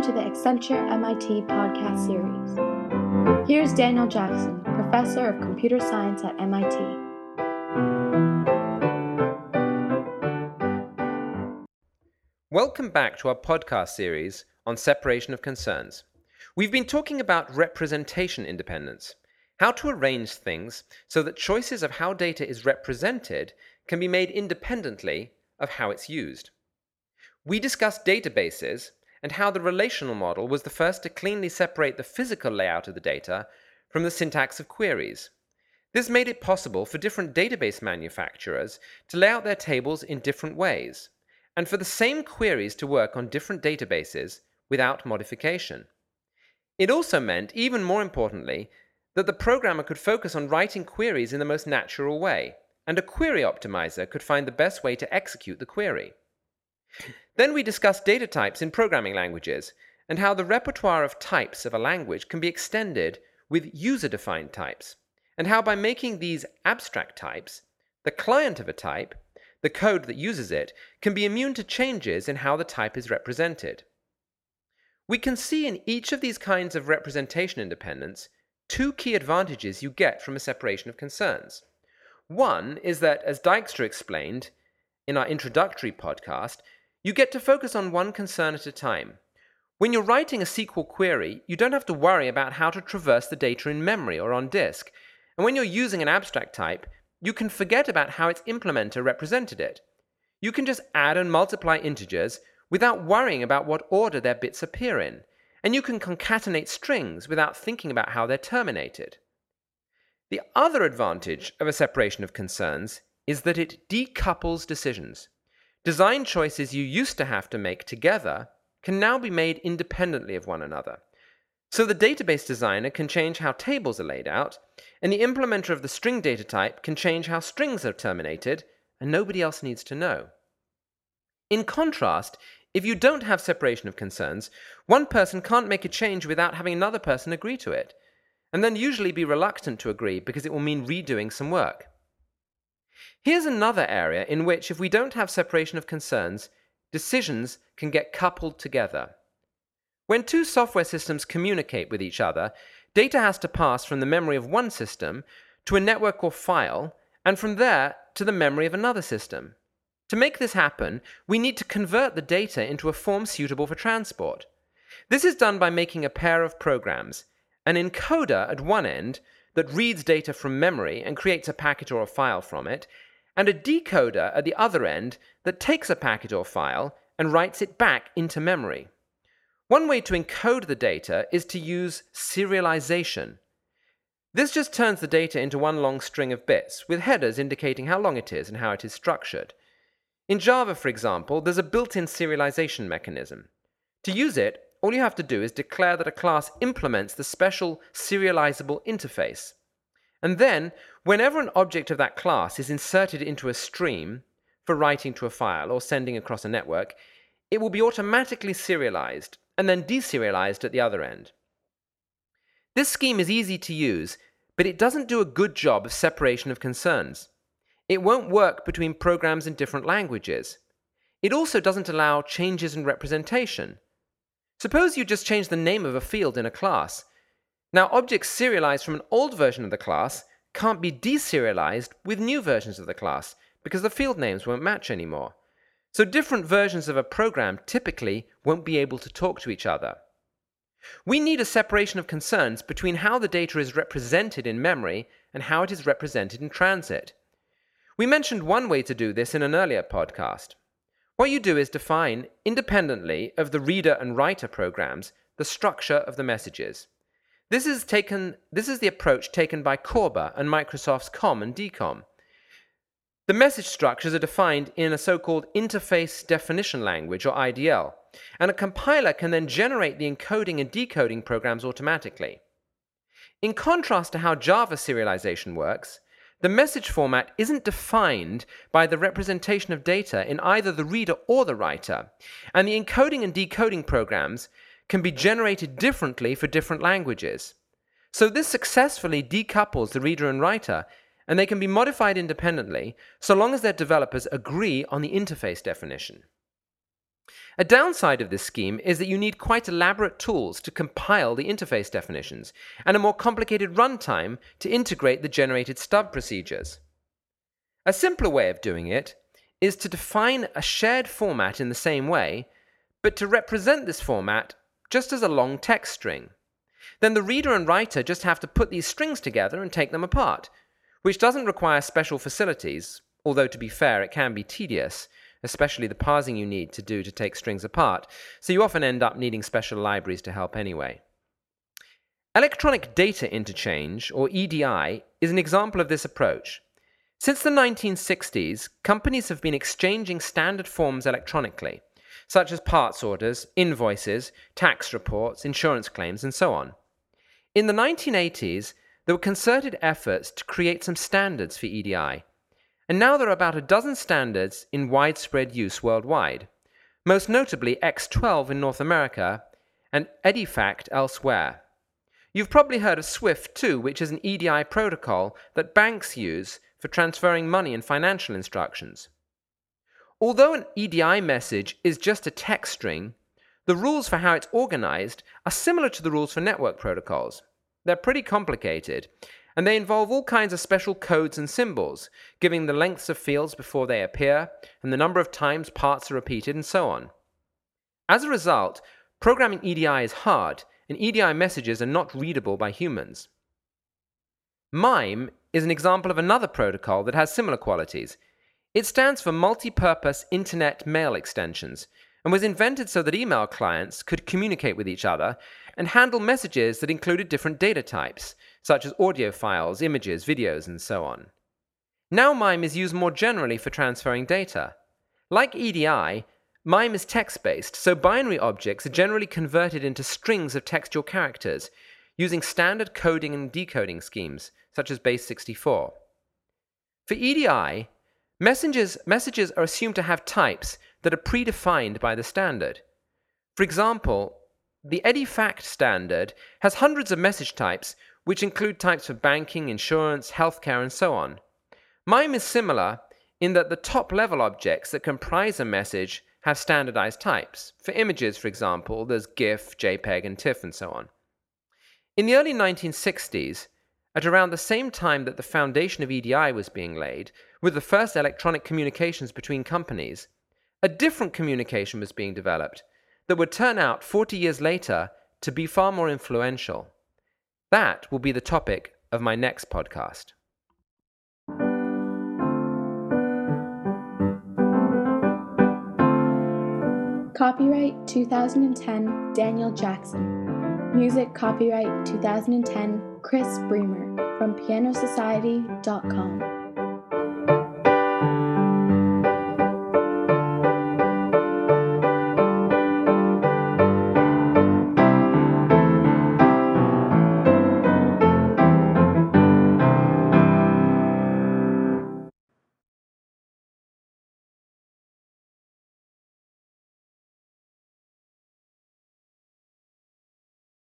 Welcome to the Accenture MIT podcast series. Here's Daniel Jackson, Professor of Computer Science at MIT. Welcome back to our podcast series on separation of concerns. We've been talking about representation independence, how to arrange things so that choices of how data is represented can be made independently of how it's used. We discussed databases and how the relational model was the first to cleanly separate the physical layout of the data from the syntax of queries. This made it possible for different database manufacturers to lay out their tables in different ways, and for the same queries to work on different databases without modification. It also meant, even more importantly, that the programmer could focus on writing queries in the most natural way, and a query optimizer could find the best way to execute the query. Then we discussed data types in programming languages, and how the repertoire of types of a language can be extended with user-defined types, and how by making these abstract types, the client of a type, the code that uses it, can be immune to changes in how the type is represented. We can see in each of these kinds of representation independence two key advantages you get from a separation of concerns. One is that, as Dijkstra explained in our introductory podcast, you get to focus on one concern at a time. When you're writing a SQL query, you don't have to worry about how to traverse the data in memory or on disk. And when you're using an abstract type, you can forget about how its implementer represented it. You can just add and multiply integers without worrying about what order their bits appear in. And you can concatenate strings without thinking about how they're terminated. The other advantage of a separation of concerns is that it decouples decisions. Design choices you used to have to make together can now be made independently of one another. So the database designer can change how tables are laid out, and the implementer of the string data type can change how strings are terminated, and nobody else needs to know. In contrast, if you don't have separation of concerns, one person can't make a change without having another person agree to it, and then usually be reluctant to agree because it will mean redoing some work. Here's another area in which, if we don't have separation of concerns, decisions can get coupled together. When two software systems communicate with each other, data has to pass from the memory of one system to a network or file, and from there to the memory of another system. To make this happen, we need to convert the data into a form suitable for transport. This is done by making a pair of programs, an encoder at one end that reads data from memory and creates a packet or a file from it, and a decoder at the other end that takes a packet or file and writes it back into memory. One way to encode the data is to use serialization. This just turns the data into one long string of bits, with headers indicating how long it is and how it is structured. In Java, for example, there's a built-in serialization mechanism. To use it, all you have to do is declare that a class implements the special serializable interface. And then, whenever an object of that class is inserted into a stream for writing to a file or sending across a network, it will be automatically serialized and then deserialized at the other end. This scheme is easy to use, but it doesn't do a good job of separation of concerns. It won't work between programs in different languages. It also doesn't allow changes in representation. Suppose you just change the name of a field in a class. Now, objects serialized from an old version of the class can't be deserialized with new versions of the class because the field names won't match anymore. So different versions of a program typically won't be able to talk to each other. We need a separation of concerns between how the data is represented in memory and how it is represented in transit. We mentioned one way to do this in an earlier podcast. What you do is define, independently of the reader and writer programs, the structure of the messages. This is the approach taken by Corba and Microsoft's COM and DCOM. The message structures are defined in a so-called interface definition language, or IDL, and a compiler can then generate the encoding and decoding programs automatically. In contrast to how Java serialization works, the message format isn't defined by the representation of data in either the reader or the writer, and the encoding and decoding programs can be generated differently for different languages. So this successfully decouples the reader and writer, and they can be modified independently so long as their developers agree on the interface definition. A downside of this scheme is that you need quite elaborate tools to compile the interface definitions and a more complicated runtime to integrate the generated stub procedures. A simpler way of doing it is to define a shared format in the same way, but to represent this format just as a long text string. Then the reader and writer just have to put these strings together and take them apart, which doesn't require special facilities, although to be fair, it can be tedious, especially the parsing you need to take strings apart, so you often end up needing special libraries to help anyway. Electronic Data Interchange, or EDI, is an example of this approach. Since the 1960s, companies have been exchanging standard forms electronically, such as parts orders, invoices, tax reports, insurance claims, and so on. In the 1980s, there were concerted efforts to create some standards for EDI, and now there are about a dozen standards in widespread use worldwide, most notably X12 in North America and EDIFACT elsewhere. You've probably heard of SWIFT too, which is an EDI protocol that banks use for transferring money and financial instructions. Although an EDI message is just a text string, the rules for how it's organized are similar to the rules for network protocols. They're pretty complicated, and they involve all kinds of special codes and symbols, giving the lengths of fields before they appear, and the number of times parts are repeated, and so on. As a result, programming EDI is hard, and EDI messages are not readable by humans. MIME is an example of another protocol that has similar qualities. It stands for Multi-Purpose Internet Mail Extensions, and was invented so that email clients could communicate with each other and handle messages that included different data types, such as audio files, images, videos, and so on. Now MIME is used more generally for transferring data. Like EDI, MIME is text-based, so binary objects are generally converted into strings of textual characters, using standard coding and decoding schemes, such as Base64. For EDI, messages are assumed to have types that are predefined by the standard. For example, the EDIFACT standard has hundreds of message types, which include types for banking, insurance, healthcare, and so on. MIME is similar in that the top-level objects that comprise a message have standardized types. For images, for example, there's GIF, JPEG, and TIFF, and so on. In the early 1960s, at around the same time that the foundation of EDI was being laid, with the first electronic communications between companies, a different communication was being developed that would turn out 40 years later to be far more influential. That will be the topic of my next podcast. Copyright 2010 Daniel Jackson. Music copyright 2010 Chris Bremer from pianosociety.com.